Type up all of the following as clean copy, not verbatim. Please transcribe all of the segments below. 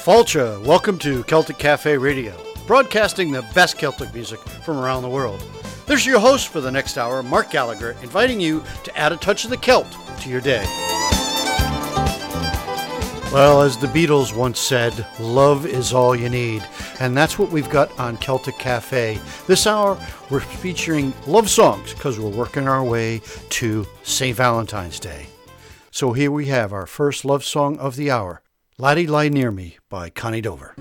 Falcha, welcome to Celtic Cafe Radio, broadcasting the best Celtic music from around the world. This is your host for the next hour, Mark Gallagher, inviting you to add a touch of the Celt to your day. Well, as the Beatles once said, love is all you need. And that's what we've got on Celtic Cafe. This hour, we're featuring love songs because we're working our way to St. Valentine's Day. So here we have our first love song of the hour, Laddie Lie Near Me by Connie Dover.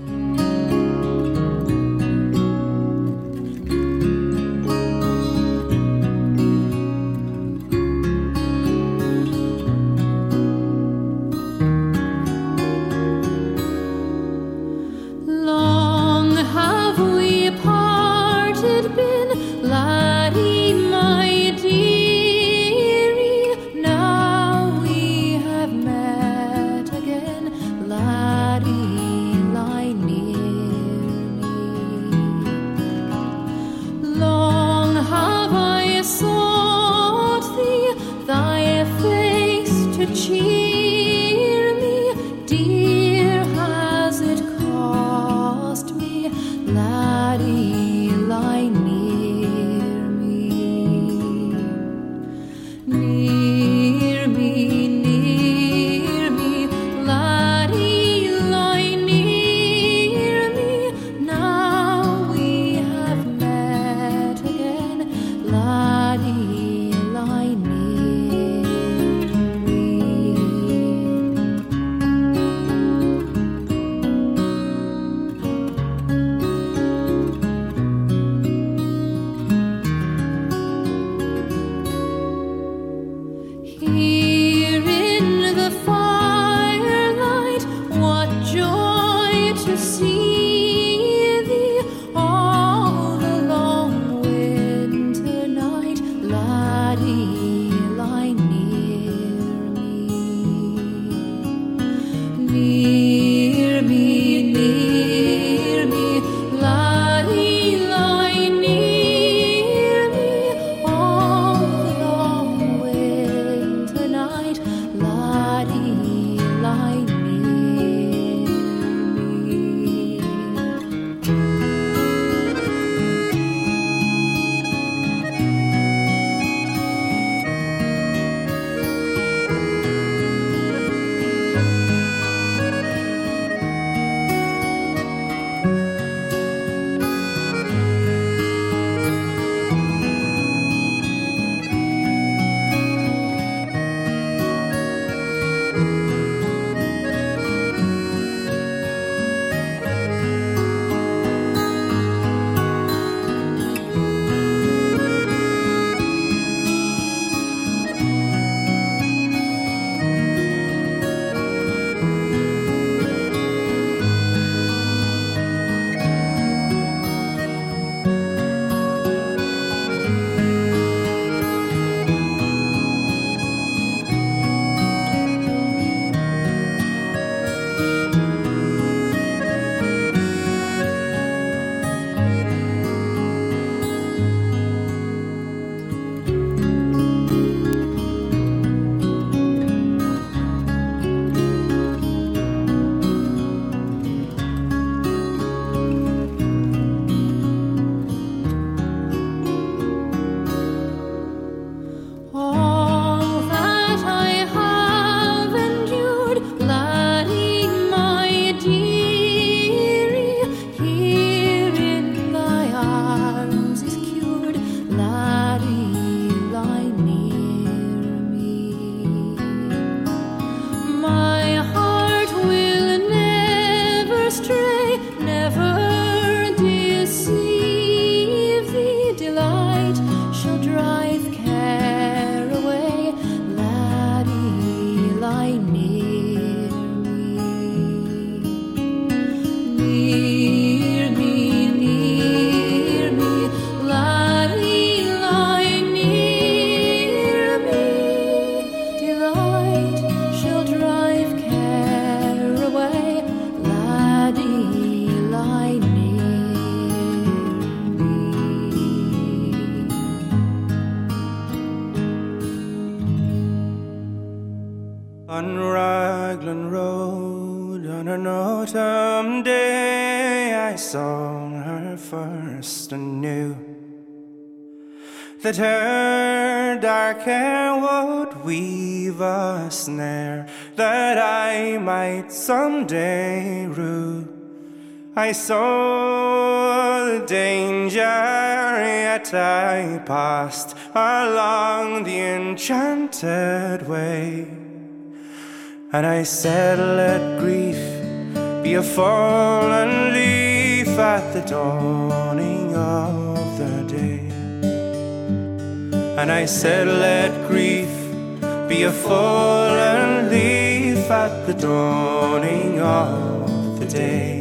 On Raglan Road On an autumn day I saw her first and knew that her dark hair would weave a snare that I might someday rue. I saw the danger, yet I passed along the enchanted way. And I said, let grief be a fallen leaf at the dawning of the day. And I said, let grief be a fallen leaf at the dawning of the day.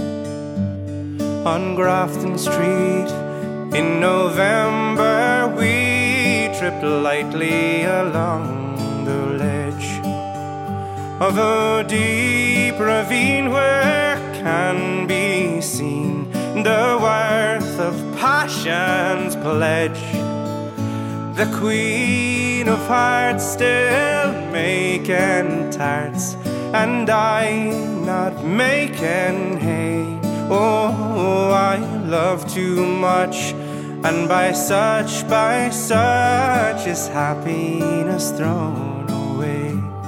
On Grafton Street in November we tripped lightly along the ledge of a deep ravine where can be seen the worth of passion's pledge. The Queen of Hearts still making tarts, and I not making hay. Oh, I love too much, and by such is happiness thrown away.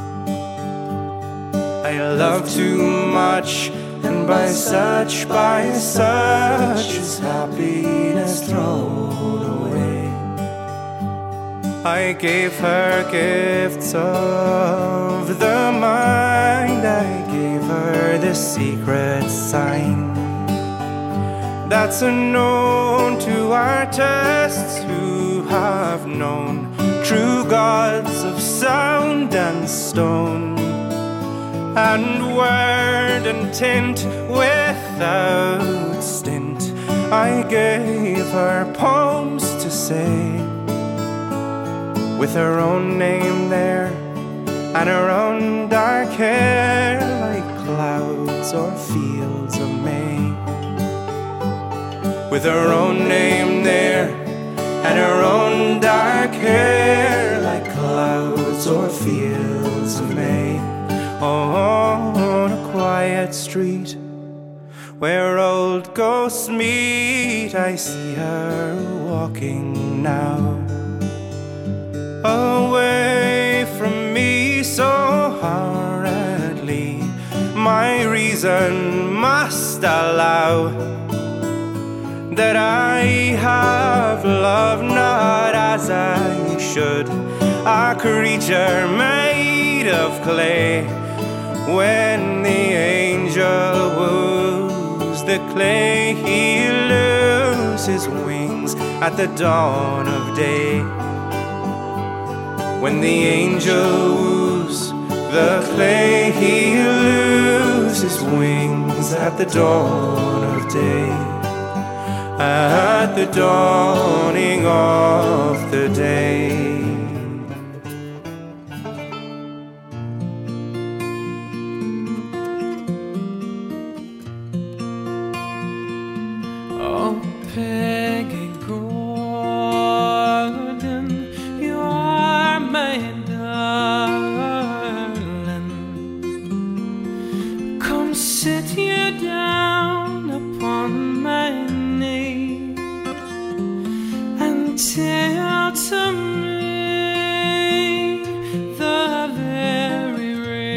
I love too much, and by such is happiness thrown away. I gave her gifts of the mind, I gave her the secret sign that's unknown to artists who have known true gods of sound and stone, and word and tint without stint. I gave her poems to say, with her own name there and her own dark hair, like clouds or fields of May. With her own name there and her own dark hair, like clouds or fields of May. On a quiet street where old ghosts meet, I see her walking now, away from me so hurriedly. My reason must allow that I have loved not as I should, a creature made of clay. When the angel woos the clay, he loses wings at the dawn of day. When the angel woos the clay, he loses wings at the dawn of day. At the dawning of the day. Oh, Peggy Gordon, you're my darling. Come sit you down upon my knee and tell to me the very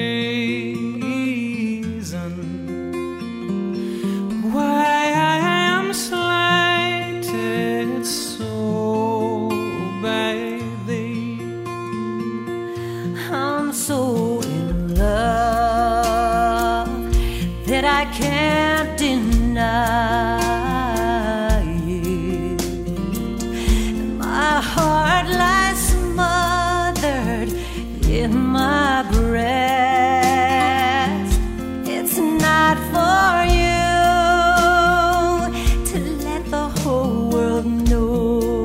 reason why I am slighted so by thee. I'm so in love that I can't deny it. My heart lies smothered in my breast. It's not for you to let the whole world know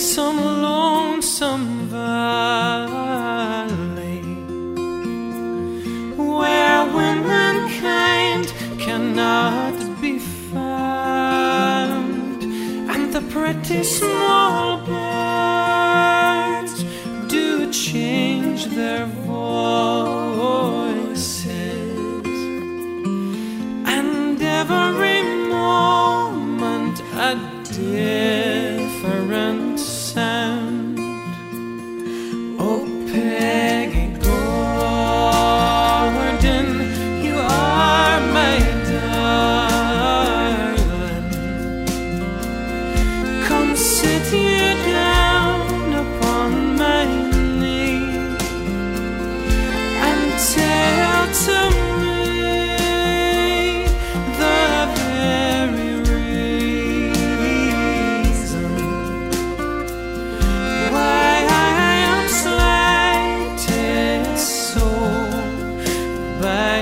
some lonesome valley where womankind cannot be found, and the pretty small birds do change their voices, and every moment a different sound. Oh, Peggy Gordon, you are my darling. Come sit you down upon my knee and tell to me the very reason why I am slighted so by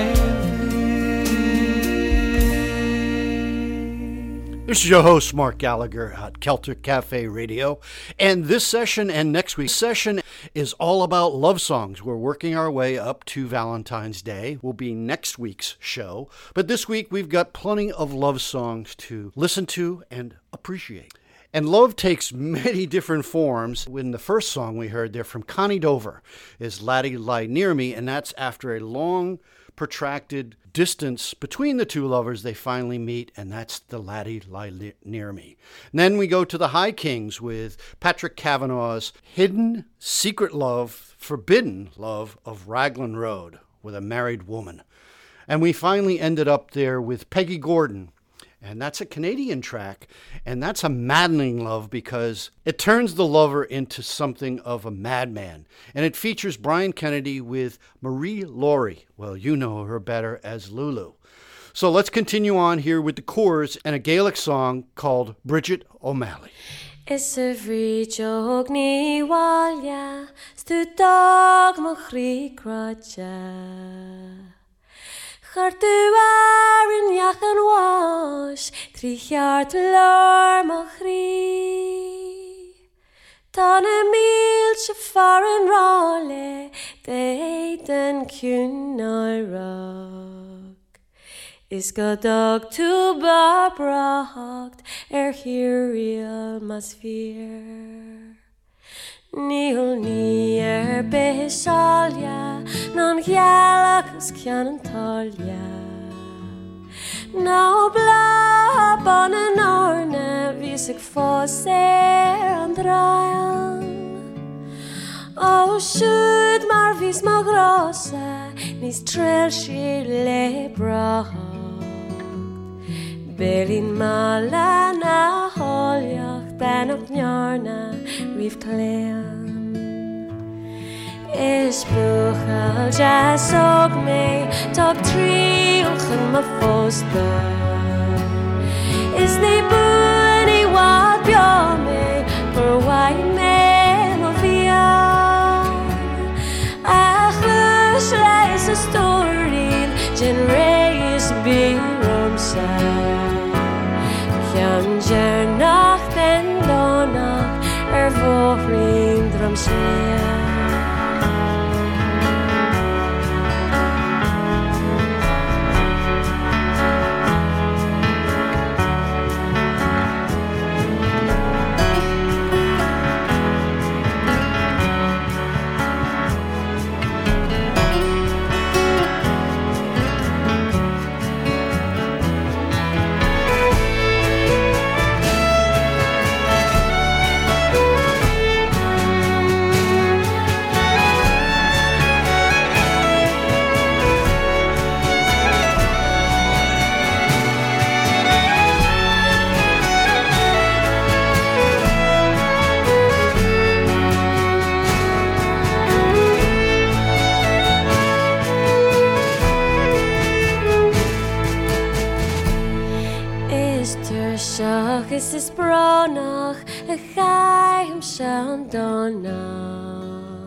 thee. This is your host, Mark Gallagher at Celtic Cafe Radio. And this session and next week's session is all about love songs. We're working our way up to Valentine's Day. Will be next week's show. But this week we've got plenty of love songs to listen to and appreciate. And love takes many different forms. In the first song we heard there from Connie Dover is Laddie Lie Near Me, and that's after a long, protracted distance between the two lovers. They finally meet, and that's the Laddie Lie Near Me. And then we go to the High Kings with Patrick Kavanagh's Hidden Secret Love, Forbidden Love of Raglan Road with a Married Woman. And we finally ended up there with Peggy Gordon. And that's a Canadian track, and that's a maddening love because it turns the lover into something of a madman. And it features Brian Kennedy with Marie Laurie. Well, you know her better as Lulu. So let's continue on here with the chorus and a Gaelic song called Bridget O'Malley. Is a free jog ni walya, stu dog mo chri graja. Chart in Yachan wash, Tri Chart lor mo chri. Tan a meal she foreign rolle, Deiden cyn rock. Is go dog to Barbara hogt, here real mas fear. Níl ní besalja, non gjalachas cian talja. Ná bla ban an orna, vis ik fos an drajan. O sjud mar vis ma grossa, nis trell si le brahagt. Belin mala na holjacht, ben op njarna, rif klean. Is buchal jas og me, tog triolchen ma fosta. Is ne bunny wat bja me, for why me ma vian. Ach, reis a story, gen reis be romsa. Jan nacht en donnacht, vorring drum snea. Is is bronach a chaim shan donach.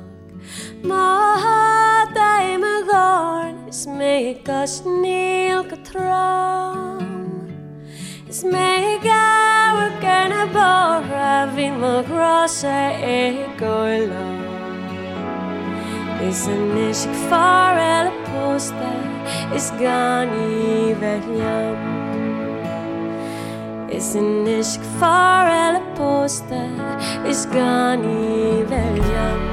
Ma daim a gorn is me gas nil katram. Is me gawer gana bara vill man grasa egola. Is an ishik far el posta is gani veljam. Is an ishik far el posta is gani veljam.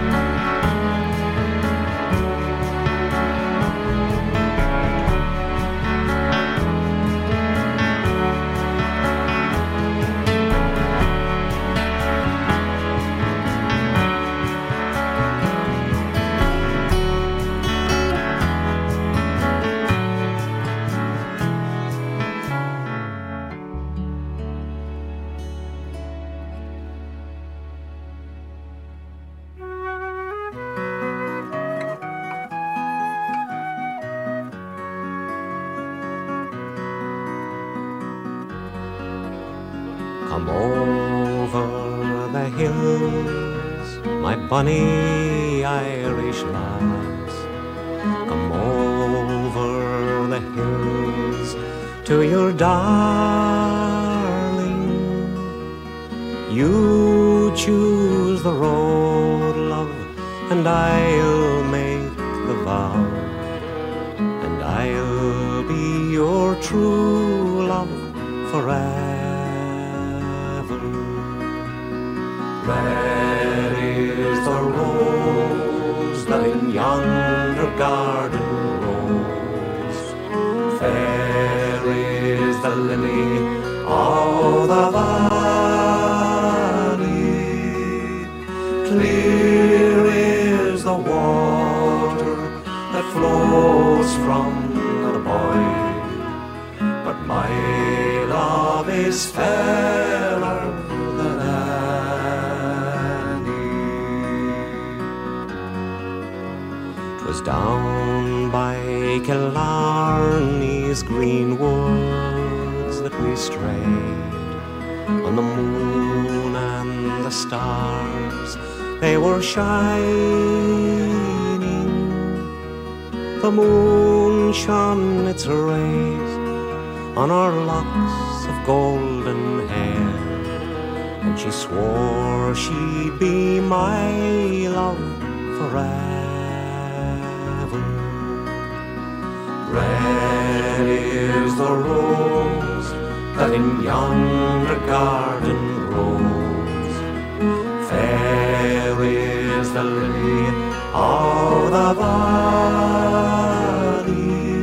Come over the hills, my bonny Irish lads. Come over the hills to your darling. You choose the road, love, and I'll make the vow, and I'll be your true love forever. Red is the rose that in yonder garden grows. Fair is the lily of the valley. Clear is the water that flows from the boy. But my love is fairer than down by Killarney's green woods that we strayed, on the moon and the stars they were shining. The moon shone its rays on our locks of golden hair, and she swore she'd be my love forever. Red is the rose that in yonder garden grows. Fair is the lily of the valley.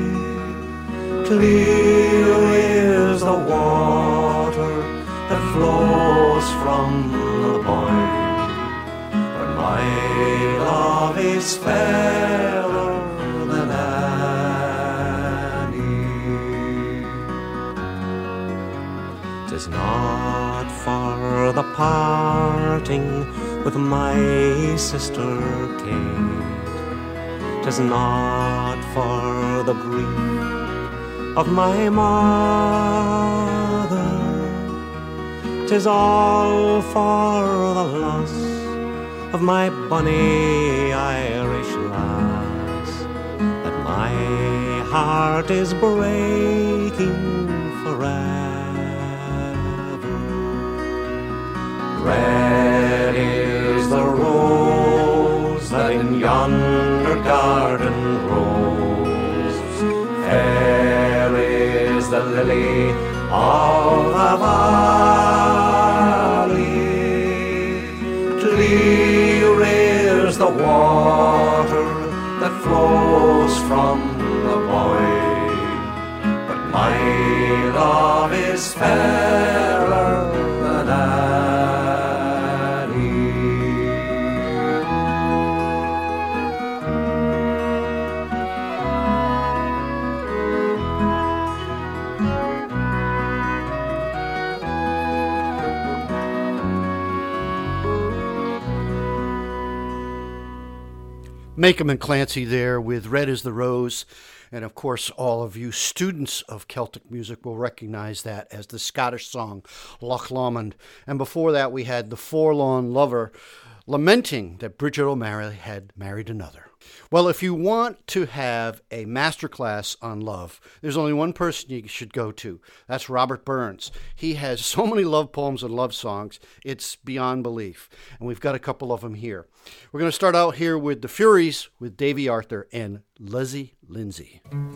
Clear is the water that flows from the boy. But my love is fairer than not for the parting with my sister Kate. 'Tis not for the grief of my mother. 'Tis all for the loss of my bonny Irish lass, that my heart is breaking forever. Red is the rose that in yonder garden grows. Fair is the lily of the valley. Clear is the water that flows from the boy. But my love is fairer than Makem and Clancy there with Red is the Rose. And of course, all of you students of Celtic music will recognize that as the Scottish song Loch Lomond. And before that, we had The Forlorn Lover, lamenting that Bridget O'Malley had married another. Well, if you want to have a masterclass on love, there's only one person you should go to. That's Robert Burns. He has so many love poems and love songs, it's beyond belief. And we've got a couple of them here. We're going to start out here with the Furies with Davy Arthur and Lizzie Lindsay.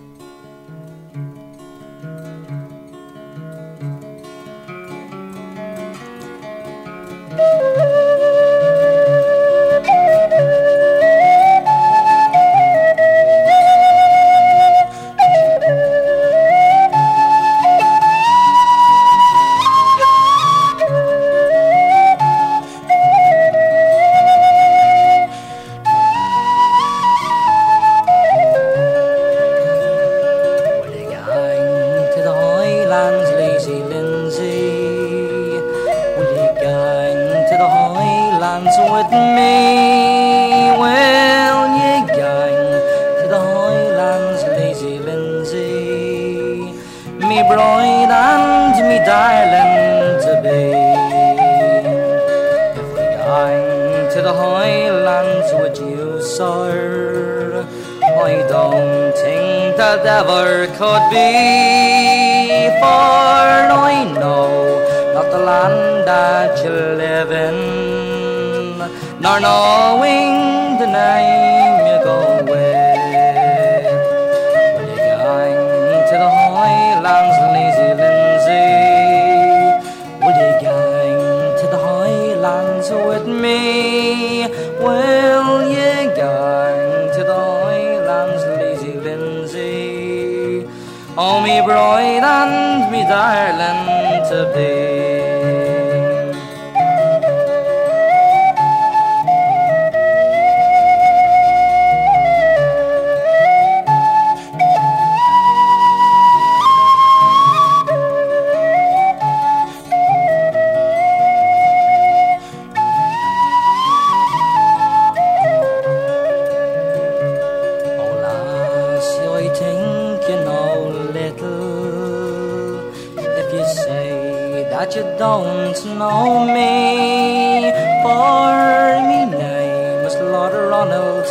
Ever could be, for I know not the land that you live in, nor knowing the name you go with. When you're going to the highlands, lazy Lindsay, will you going to the highlands with me? Will you going to the highlands, lazy Lindsay? Oh, me bride and me darling to be. You don't know me, for me name is Lord Ronald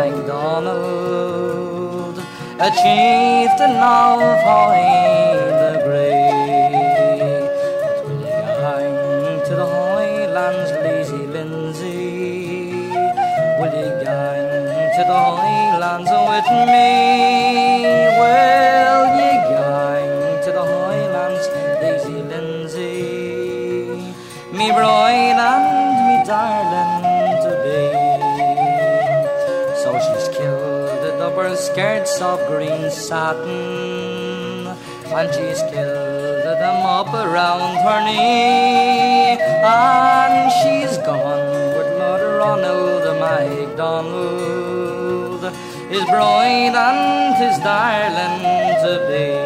MacDonald, a chieftain of High the Great. But will you going to the highlands, lazy Lindsay? Will you going to the highlands with me? Will you going to the highlands, lazy Lindsay? Me bride and me darling to be. So she's killed the double skirts of green satin, and she's killed them up around her knee, and she's gone with Lord Ronald MacDonald, his bride and his darling to be.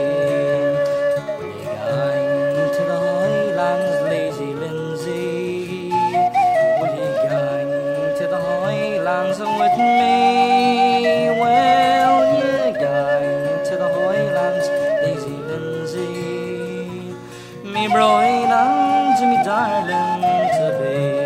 With me, well, you going to the highlands, lazy Lindsay, me bride and me darling to be.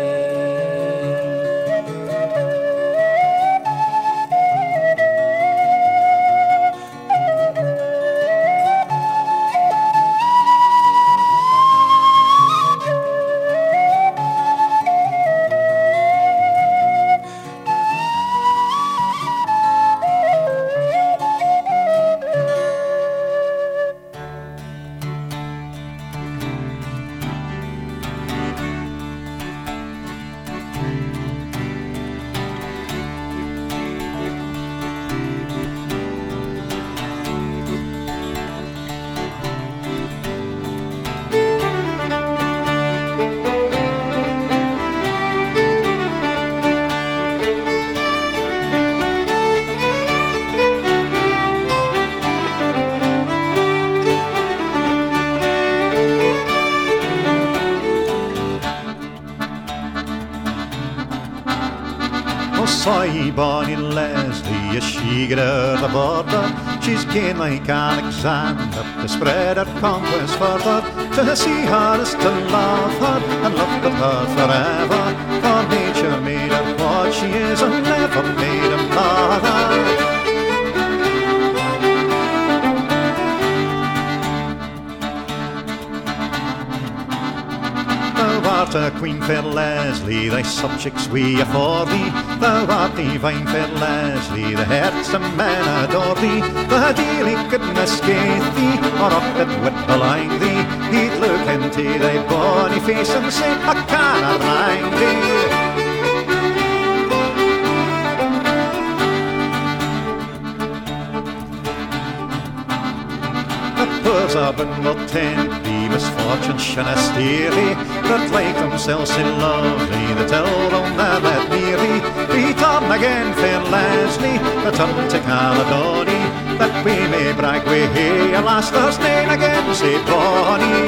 Say, Bonnie Leslie, as she got out the border. She's keen like Alexander to spread her conquest further. To see her is to love her and love with her forever. For nature made her what she is and never made a mother. Thou art a queen, fair Leslie, thy subjects we afford thee. Thou art divine, fair Leslie, the hearts of men adore thee. The daily goodness gave thee, or up it wit beline thee. He'd look into thy bonny face and say, I cannot mind thee. Poors urban will tend thee, misfortune shouldna steer thee. But like themselves so lovely, the tell will never let near thee. Return again, fair Leslie, return to Caledony, that we may brag we hear your last first name again, say Bonnie.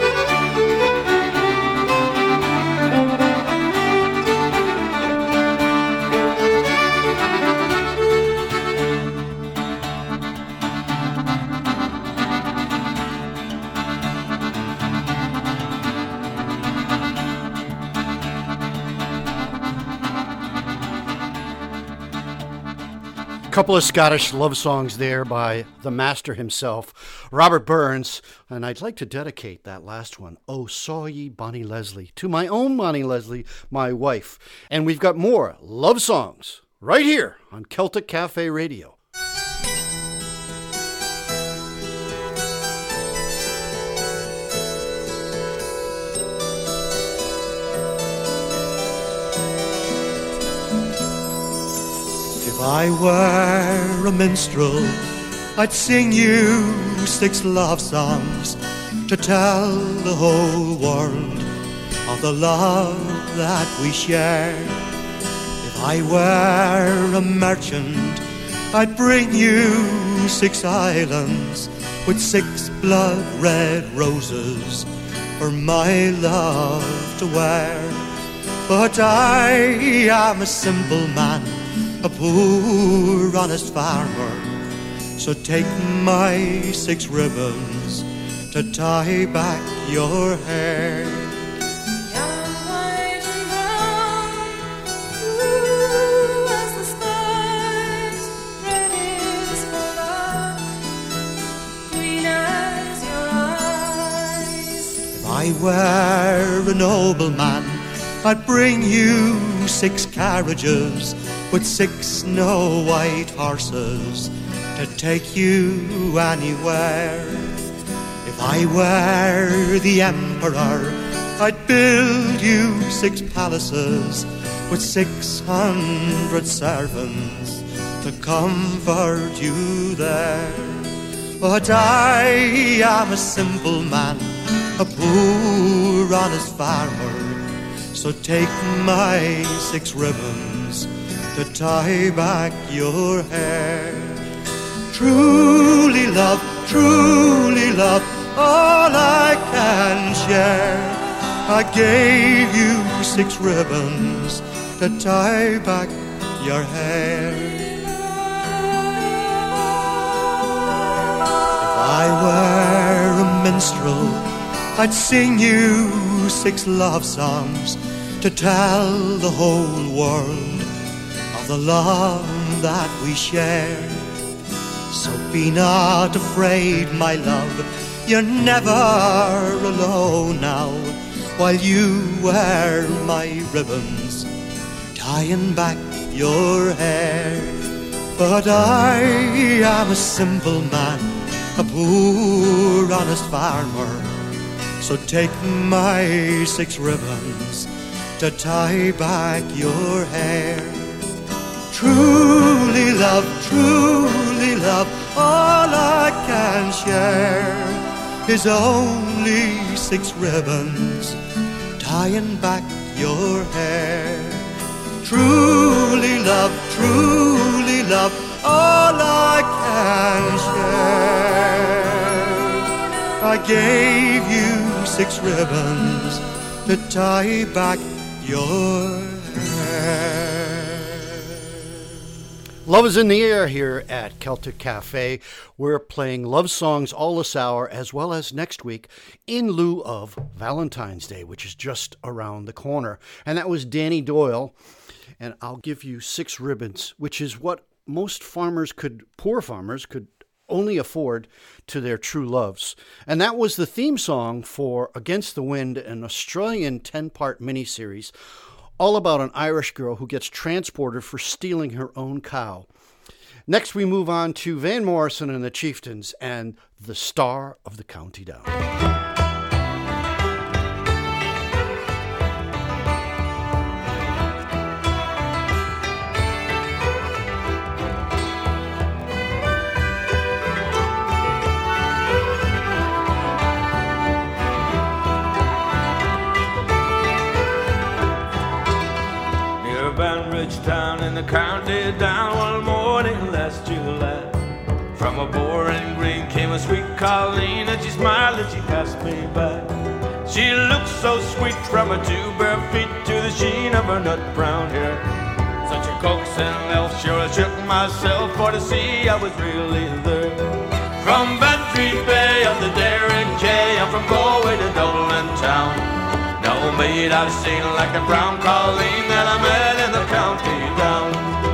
Couple of Scottish love songs there by the master himself, Robert Burns, and I'd like to dedicate that last one, Oh Saw Ye Bonnie Leslie, to my own Bonnie Leslie, my wife. And we've got more love songs right here on Celtic Cafe Radio. If I were a minstrel, I'd sing you 6 love songs to tell the whole world of the love that we share. If I were a merchant, I'd bring you 6 islands with 6 blood-red roses for my love to wear. But I am a simple man, a poor honest farmer, so take my 6 ribbons to tie back your hair. Young, white and brown, blue as the skies, red is for love, green as your eyes. If I were a nobleman, I'd bring you 6 carriages with 6 snow-white horses to take you anywhere. If I were the emperor, I'd build you 6 palaces with 600 servants to comfort you there. But I am a simple man, a poor honest farmer, so take my 6 ribbons to tie back your hair. Truly love, all I can share. I gave you 6 ribbons to tie back your hair. If I were a minstrel, I'd sing you 6 love songs to tell the whole world of the love that we share. So be not afraid, my love, you're never alone now, while you wear my ribbons tying back your hair. But I am a simple man, a poor honest farmer, so take my 6 ribbons to tie back your hair. Truly love, all I can share is only 6 ribbons tying back your hair. Truly love, all I can share. I gave you 6 ribbons to tie back your hair. Love is in the air here at Celtic Cafe. We're playing love songs all this hour, as well as next week, in lieu of Valentine's Day, which is just around the corner. And that was Danny Doyle. And I'll give you 6 ribbons, which is what most poor farmers could only afford to their true loves. And that was the theme song for Against the Wind, an Australian 10-part miniseries all about an Irish girl who gets transported for stealing her own cow. Next, we move on to Van Morrison and the Chieftains and The Star of the County Down. Banbridge town in the county down one morning last July. From a boring green came a sweet Colleen, and she smiled as she passed me by. She looked so sweet from her 2 bare feet to the sheen of her nut brown hair. Such a coaxing elf, sure I shook myself for to see I was really there. From Bantry Bay up the Derrick Jay, I'm from Galway to Dublin town. No maid I've seen like the brown Colleen that I met in the county down.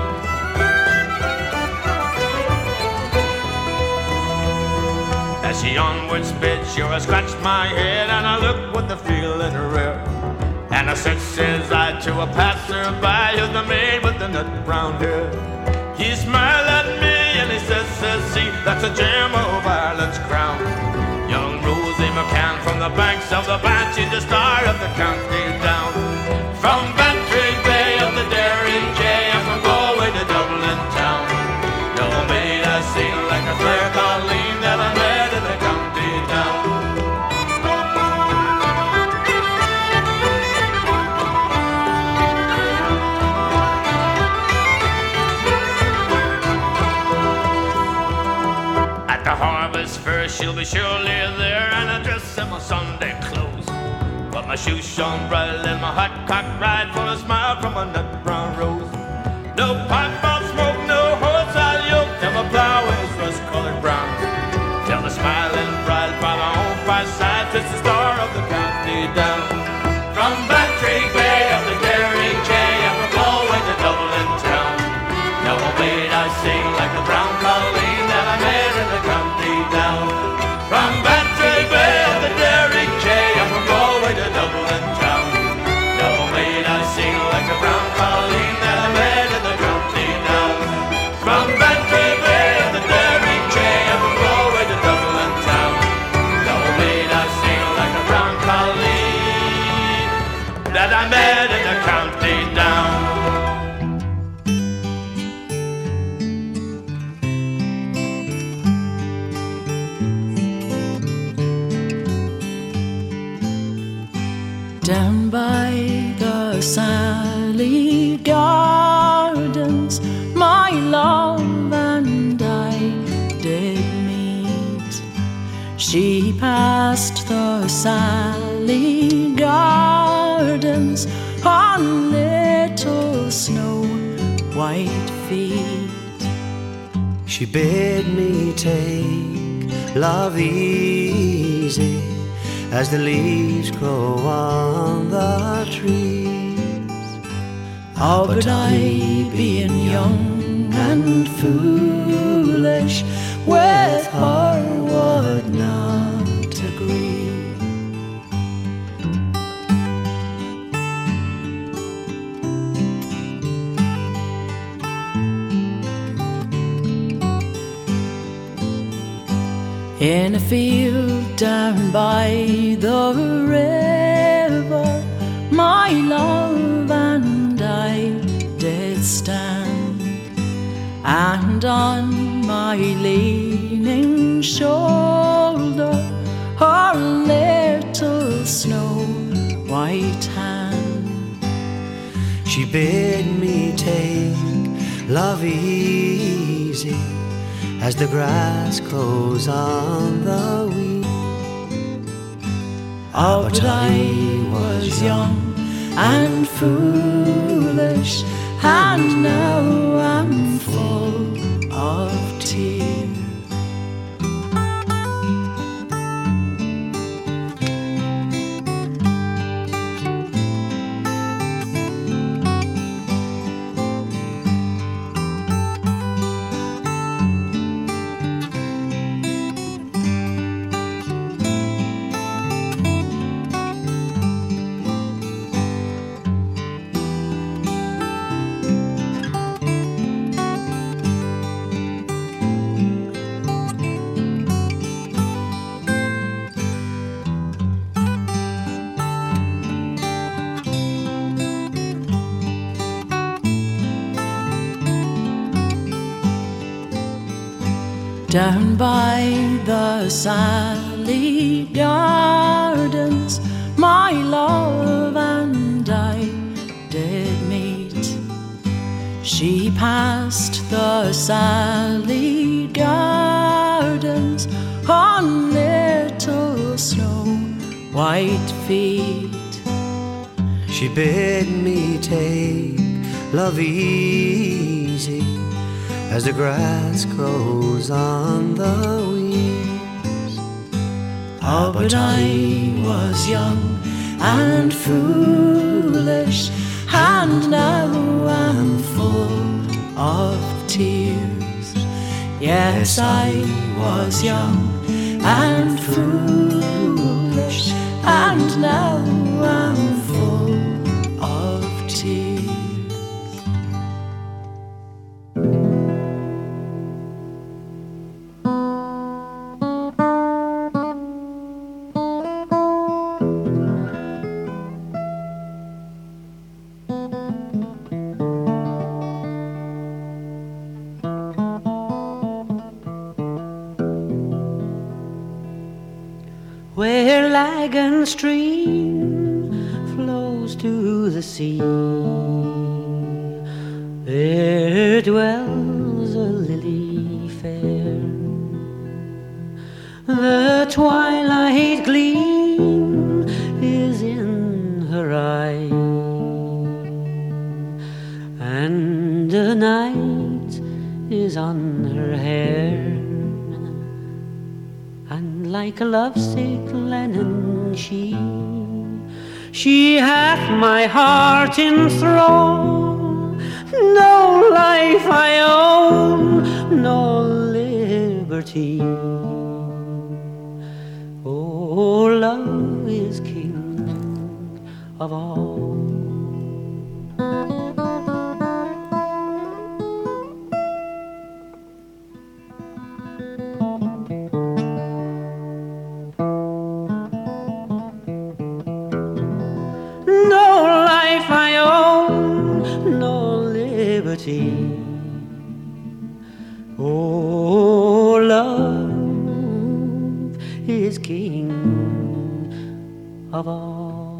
As she onward sped, sure I scratched my head and I looked with the feeling rare. And I says I to a passer-by, who's the maid with the nut brown hair. He smiled at me and he says he, that's a gem of Ireland's crown. Young Rosie McCann from the banks of the Banshee, the star of the county down. From Bantry Bay up the Derry Jay, I'm from Galway to Dublin town. No maid I seen like a fair Colleen that I met in the county down. At the harvest fair she'll be surely there, and I dress in my Sunday clothes. But my shoes shone bright and my hot cock ride for a smile from a nut brown rose. No pipe of smoke, no horse I'll yoke, till my plow is rust-colored brown. Till the smiling bride by my own fireside twist the star of the county down. From Bantry Bay up the Derry Jay, I'm from Galway to Dublin town. No maid I sing like the brown Colleen that I met in the county down. From Bantry Bay up the Derry Jay, I'm from Galway to Dublin town. No maid I sing like the brown Colleen that I met in the county down. From Bantry Bay up the Derry Jay, I'm from Galway to Dublin town. No maid I sing like the brown Colleen that I met in the county down. Down by the Sally Gardens, my love and I did meet. She passed the Sally Gardens on little snow white feet. She bid me take love easy as the leaves grow on the trees. Oh, but I, being young and foolish, with her would not agree. In a field down by the river, my love and I did stand, and on my leaning shoulder her little snow white hand. She bid me take love easy as the grass grows on the weed. Oh, but I was young and foolish, and now I'm full of tears. Down by the Sally Gardens, my love and I did meet. She passed the Sally Gardens on little snow white feet. She bid me take love easy as the grass grows on the weeds. Oh, but I was young and foolish, and now I'm full of tears. Yes, I was young and foolish, and now I'm full of tears. Where Lagan Stream flows to the sea, there dwells a lily fair. The twilight gleam is in her eye, and the night is on her hair. And like a lovesick Lennon she hath my heart in thrall. No life I own, no liberty. Oh, love is king of all. Oh, love is king of all.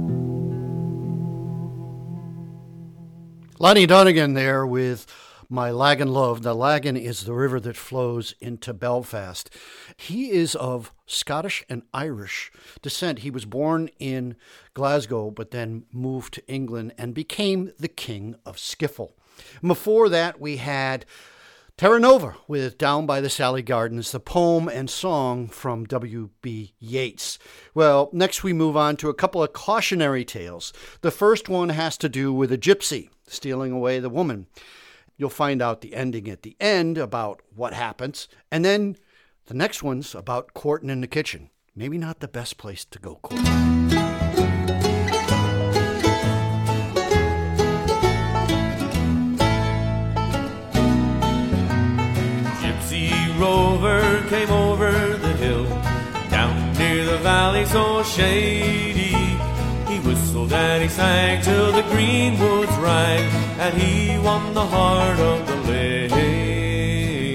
Lonnie Donegan there with My Lagan Love. The Lagan is the river that flows into Belfast. He is of Scottish and Irish descent. He was born in Glasgow, but then moved to England and became the king of skiffle. Before that, we had Terra Nova with Down by the Sally Gardens, the poem and song from W.B. Yeats. Well, next we move on to a couple of cautionary tales. The first one has to do with a gypsy stealing away the woman. You'll find out the ending at the end about what happens. And then the next one's about courting in the kitchen. Maybe not the best place to go courting. Rover came over the hill, down near the valley so shady. He whistled and he sang till the greenwoods rang, and he won the heart of the lady.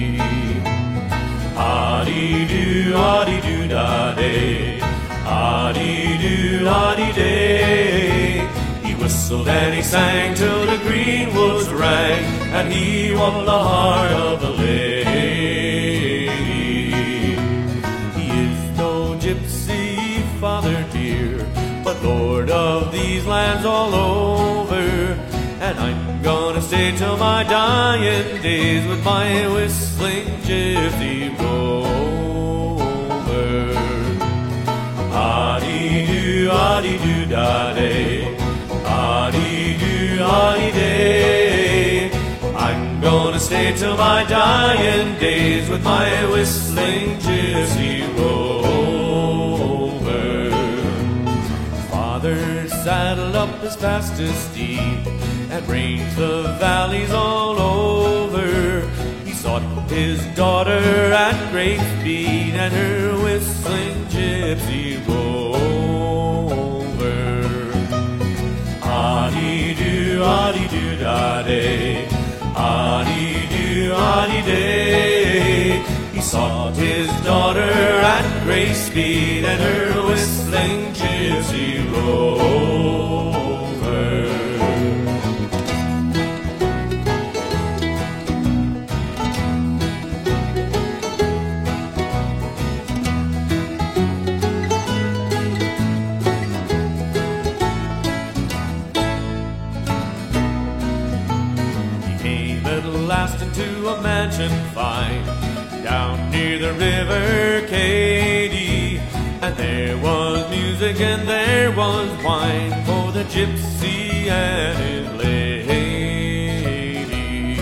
Ah-dee-doo, ah-dee-doo, da-day, ah-dee-doo, ah-dee-day. He whistled and he sang till the greenwoods rang, and he won the heart of the lady. Gypsy, father dear, but lord of these lands all over, and I'm stay till my dying days with my whistling gypsy rover. Ah-dee-doo, ah-dee-doo, da-day, ah-dee-doo, ah-dee-day. I'm gonna stay till my dying days with my whistling gypsy rover. Father saddled up his fastest steed and ranged the valleys all over. He sought his daughter at great speed and her whistling gypsy rover. Ah-dee-doo, ah-dee-doo, da-day, ah-dee-doo, ah-dee-day. He sought his daughter at great speed and her whistling gypsy rover. To a mansion fine down near the river Cady, and there was music and there was wine for the gypsy and his lady.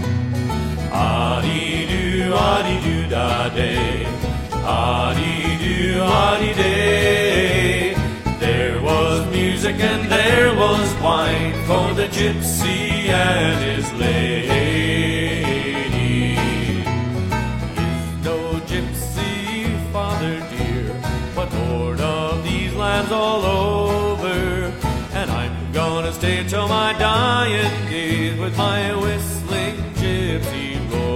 Ah-dee-doo, ah-dee-doo, da-day, ah-dee-doo, ah-dee-day. There was music and there was wine for the gypsy and his lady. Lord of these lands all over, and I'm gonna stay till my dying days with my whistling gypsy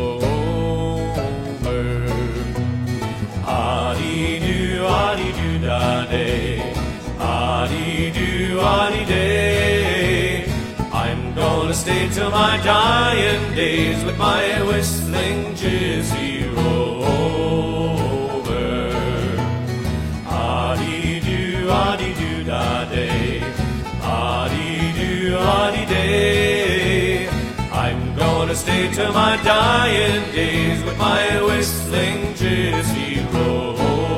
rover. Ah-dee-doo, ah-dee-doo, da-day, ah-dee-doo, ah-dee-day. I'm gonna stay till my dying days with my whistling gypsy rover. Ah-dee-doo, da-day, ah-dee-doo, ah-dee-day. I'm gonna stay till my dying days with my whistling gypsy rover.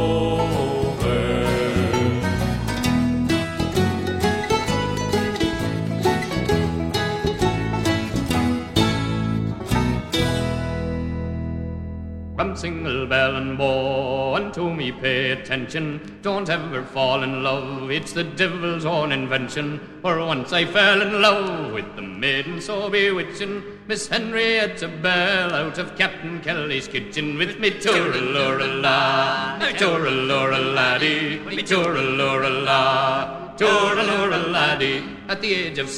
From single bell and bow, unto me pay attention. Don't ever fall in love, it's the devil's own invention. For once I fell in love with the maiden so bewitching, Miss Henrietta Bell out of Captain Kelly's kitchen. With me toor-a-loor-a-la, me toor-a-loor-a-laddie, me toor-a-loor-a-la. Toor-a-loor-a laddie. At the age of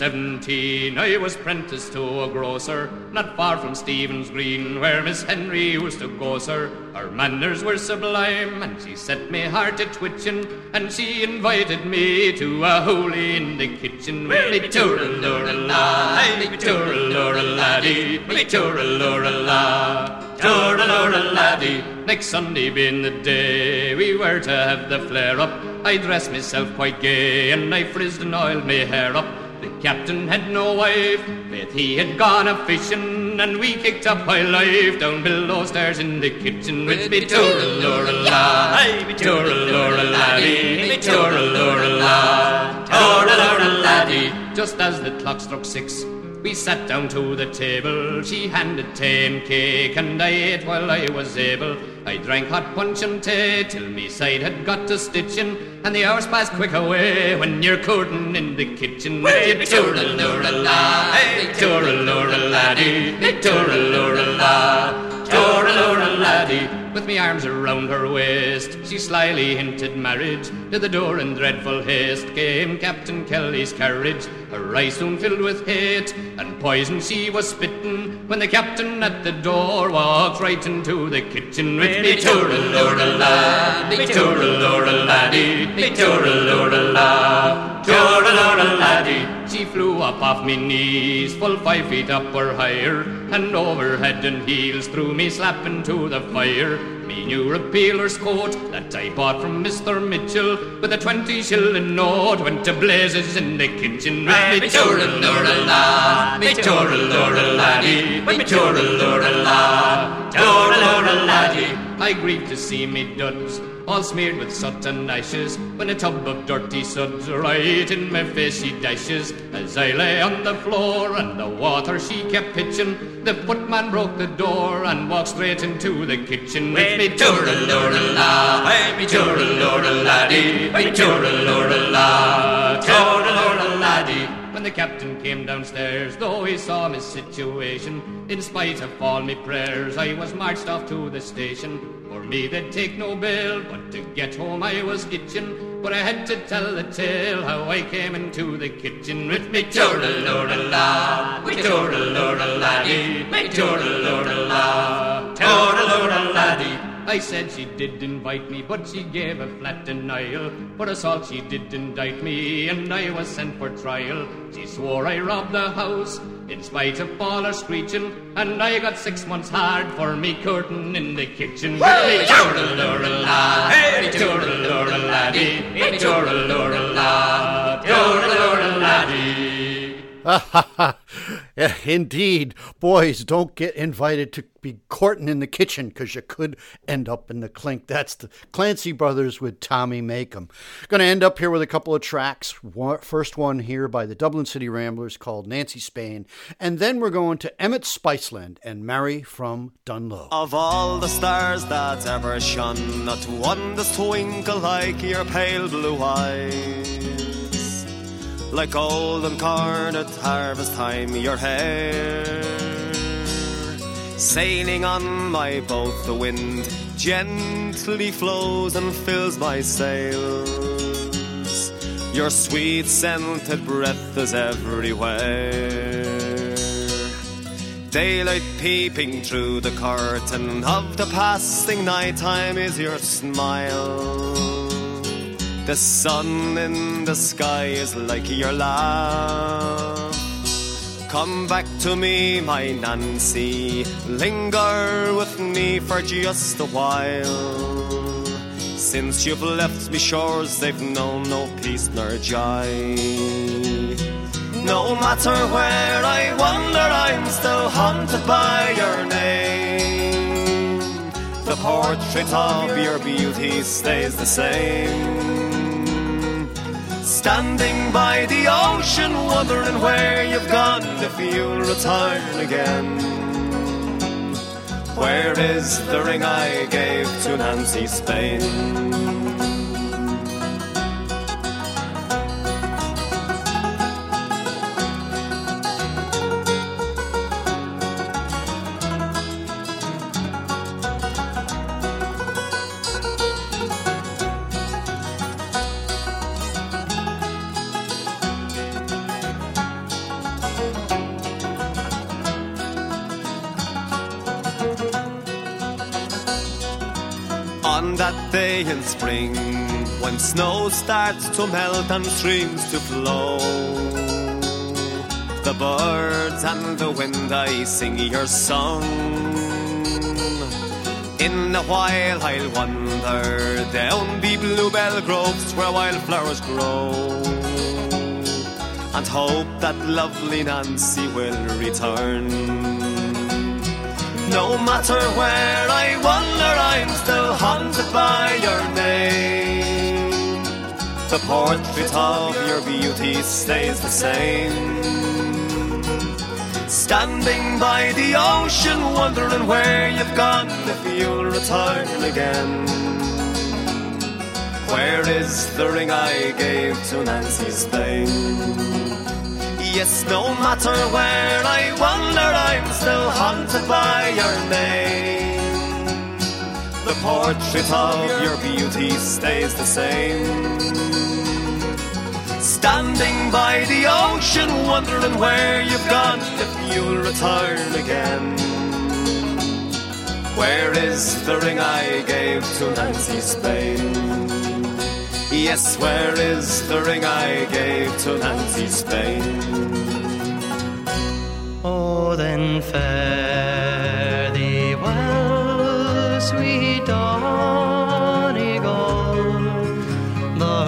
17 I was prenticed to a grocer, not far from Stephen's Green, where Miss Henry used to go, sir. Her manners were sublime, and she set me heart a twitching, and she invited me to a holy in the kitchen. With me toor-a-loor-a-la, me toor-a-loor-a-laddie, me toor-a-loor-a-la. Toor-a-loor-a laddie. Next Sunday being the day we were to have the flare-up, I dressed myself quite gay and I frizzed and oiled my hair up. The captain had no wife, but he had gone a-fishing, and we kicked up high life down below stairs in the kitchen. With me toor-a-loor-a-la, me toor-a-loor-a-laddie, me toor-a-loor-a-la. Toor-a-loor-a-laddie. Just as the clock struck 6, we sat down to the table. She handed tea and cake, and I ate while I was able. I drank hot punch and tea till me side had got to stitching, and the hours passed quick away when you're courting in the kitchen. With me toor-a-loor-a-la, me toor-a-loor-a-laddie, me toor-a-loor-a-la. Toor-a-loor-a-laddie. With me arms around her waist, she slyly hinted marriage. To the door in dreadful haste came Captain Kelly's carriage. Her eyes soon filled with hate, and poison she was spitting, when the captain at the door walked right into the kitchen. With me toor-a-loor-a-la, me toor-a-loor-a-laddie, me toor-a-loor-a-la. Toor-a-loor-a-laddie. She flew up off me knees, full 5 feet up or higher, and over head and heels threw me slapping to the fire. me new repealer's coat that I bought from Mr. Mitchell with a 20-shilling note. Went to blazes in the kitchen with me tooraloo-la, me tooraloo-la-laddie, me tooraloo-la, tooraloo-la-laddie. I grieved to see me duds all smeared with soot and ashes, when a tub of dirty suds right in my face she dashes. As I lay on the floor and the water she kept pitching, the footman broke the door and walked straight into the kitchen with me tooraloo-la, hey me tooraloo-la-laddie, me tooraloo-la, tooraloo-la-laddie. When the captain came downstairs, though he saw my situation, in spite of all my prayers, I was marched off to the station. For me they'd take no bail, but to get home I was itching. But I had to tell the tale how I came into the kitchen with me tooraloo-la, me tooraloo-la-laddie, me tooraloo-la, tooraloo-la-laddie. I said she did invite me, but she gave a flat denial. For assault she did indict me, and I was sent for trial. She swore I robbed the house, in spite of all her screeching, and I got 6 months hard for me curtain in the kitchen. Me tooraloo-la, hey, me tooraloo-la-laddie, me tooraloo-la, tooraloo-la-laddie. Yeah, indeed. Boys, don't get invited to be courting in the kitchen because you could end up in the clink. That's the Clancy Brothers with Tommy Makem. Going to end up here with a couple of tracks. First one here by the Dublin City Ramblers called Nancy Spain. And then we're going to Emmett Spiceland and Mary from Dunlow. Of all the stars that ever shone, not one does twinkle like your pale blue eyes. Like golden corn at harvest time, your hair sailing on my boat, the wind gently flows and fills my sails. Your sweet scented breath is everywhere. Daylight peeping through the curtain of the passing night time is your smile. The sun in the sky is like your laugh. Come back to me, my Nancy, linger with me for just a while. Since you've left me shores, they've known no peace nor joy. No matter where I wander, I'm still haunted by your name. The portrait of your beauty stays the same. Standing by the ocean, wondering where you've gone, if you'll return again. Where is the ring I gave to Nancy Spain? On that day in spring, when snow starts to melt and streams to flow, the birds and the wind, I sing your song. In a while I'll wander down the bluebell groves where wildflowers grow, and hope that lovely Nancy will return. No matter where I wander, I'm still haunted by your name. The portrait of your beauty stays the same. Standing by the ocean, wondering where you've gone, if you'll return again. Where is the ring I gave to Nancy Spain? Yes, no matter where I wander, I'm still haunted by your name. The portrait of your beauty stays the same. Standing by the ocean, wondering where you've gone, if you'll return again. Where is the ring I gave to Nancy Spain? Yes, where is the ring I gave to Nancy Spain? Oh, then fare thee well, sweet Donegal, the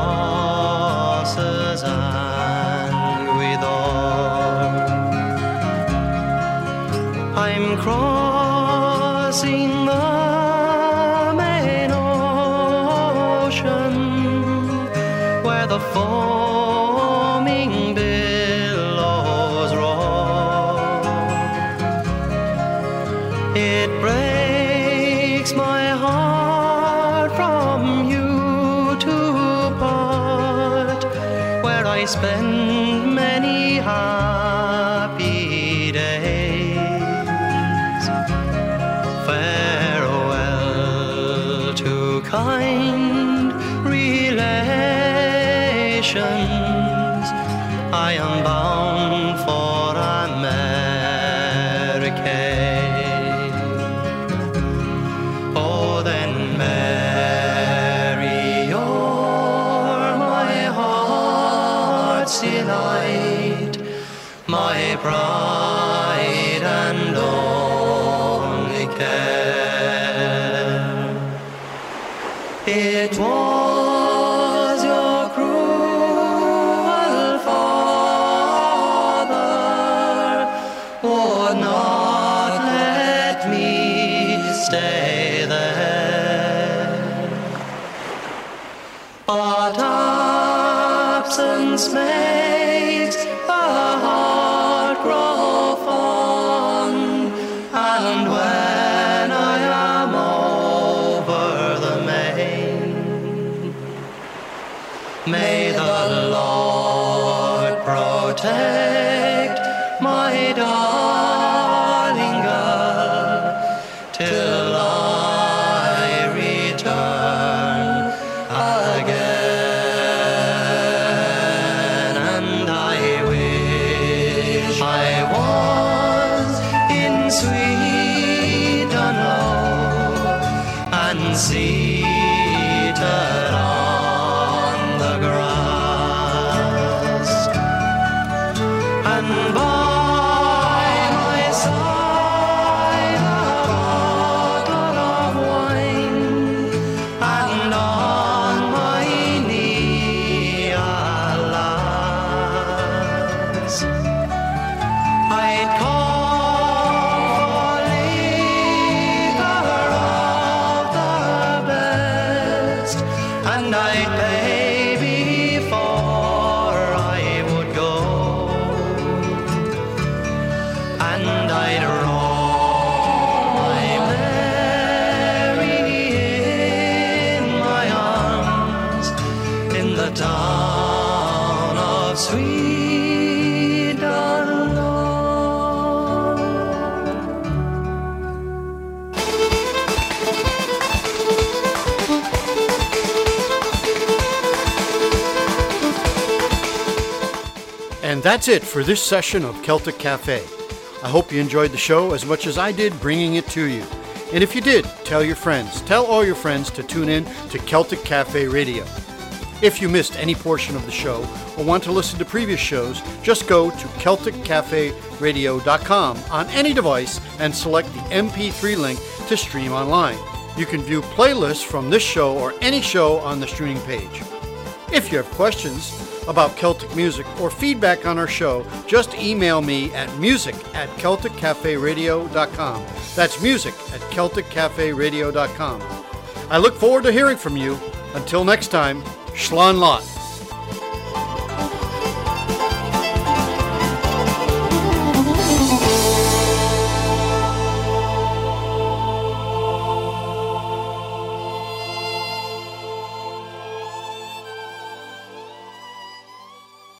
roses and withal. I'm crossing the main ocean where the foaming billows roll. It breaks my heart from you to part, where I spend many happy days. Farewell to kind relations, I am bound for America. Oh, then Mary, you're my heart's delight, my pride and only care. It was your cruel father would not let me stay there, but absence makes the heart grow fond, and when I am over the main, may the Lord protect my darling girl till I return again. And I wish I was in sweet Dunlow and seated on the grass, and by my side a bottle of wine, and on my knee a lass. I'd call for liquor of the best, and I'd pay before I would go, and I'd roll my Mary in my arms in the town of sweet Dunlow. And that's it for this session of Celtic Cafe. I hope you enjoyed the show as much as I did bringing it to you. And if you did, tell your friends. Tell all your friends to tune in to Celtic Cafe Radio. If you missed any portion of the show or want to listen to previous shows, just go to CelticCafeRadio.com on any device and select the MP3 link to stream online. You can view playlists from this show or any show on the streaming page. If you have questions about Celtic music or feedback on our show, just email me at music@CelticCafeRadio.com. That's music@CelticCafeRadio.com. I look forward to hearing from you. Until next time, Slán Lot.